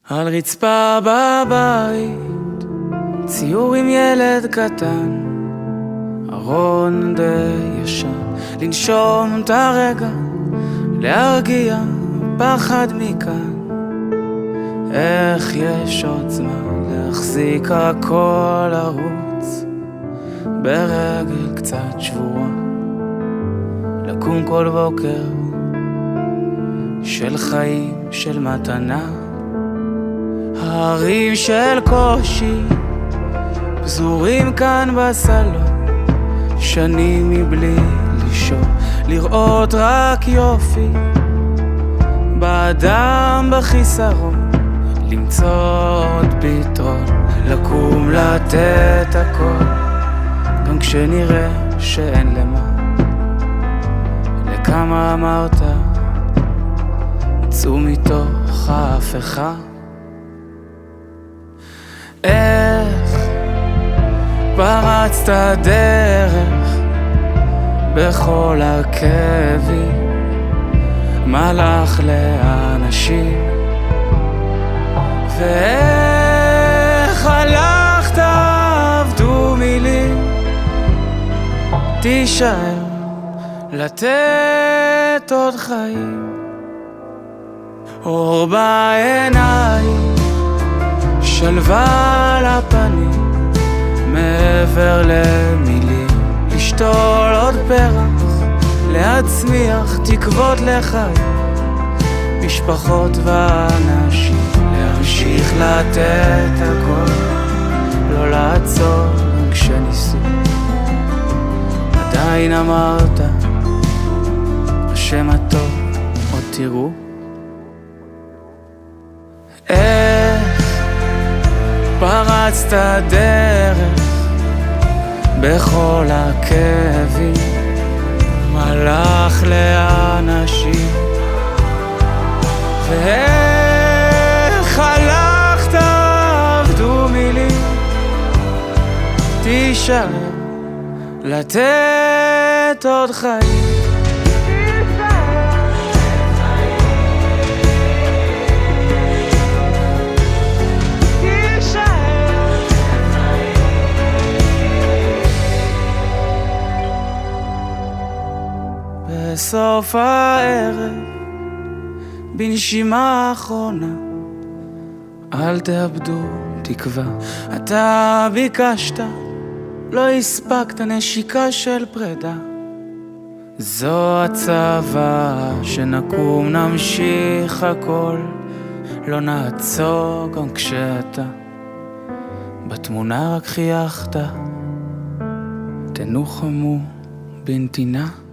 על רצפה בבית, ציור עם ילד קטן, ארון די ישן, לנשום את הרגע, להרגיע פחד מכאן. איך יש עוד זמן להחזיק הכל לרוץ, ברגל קצת שבורה, לקום כל בוקר של חיים, של מתנה. ההרים של קושי פזורים כאן בסלון, שנים מבלי לישון, לראות רק יופי באדם בחיסרון, למצוא עוד פתרון, לקום לתת הכל, גם כשנראה שאין למה. לכמה אמרת צאו מתוך ההפכה. איך פרצת דרך בכל הכאבים, מלאך לאנשים, ואיך הלכת עבדו מילים, תישאר לתת עוד חיים, אור בעיניים, שלווה לפנים, מעבר למילים, לשתול עוד פרח, להצמיח תקוות לחיים, משפחות ואנשים, להמשיך לתת הכל, לא לעצור כשניסו. עדיין אמרת השם הטוב עוד תראו. פרצת דרך בכל הכאבים, מלאך לאנשים, ואיך הלכת עבדו מילים, תישאר לתת עוד חיים. בסוף הערב, בנשימה האחרונה, אל תאבדו תקווה. אתה ביקשת, לא הספקת, נשיקה של פרידה. זו הצוואה, שנקום נמשיך הכל, לא נעצור גם כשאתה בתמונה רק חייכת. תנוחמו בנתינה.